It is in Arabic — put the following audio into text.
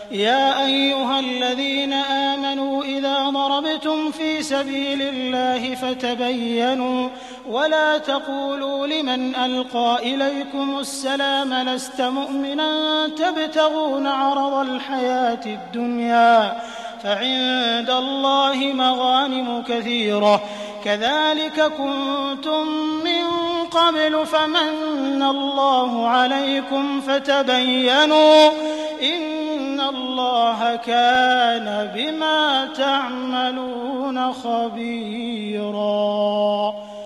يا أيها الذين آمنوا إذا ضربتم في سبيل الله فتبينوا ولا تقولوا لمن ألقى إليكم السلام لست مؤمنا تبتغون عرض الحياة الدنيا فعند الله مغانم كثيرة كذلك كنتم من قبل فمن الله عليكم فتبينوا إن الله كان بما تعملون خبيرا.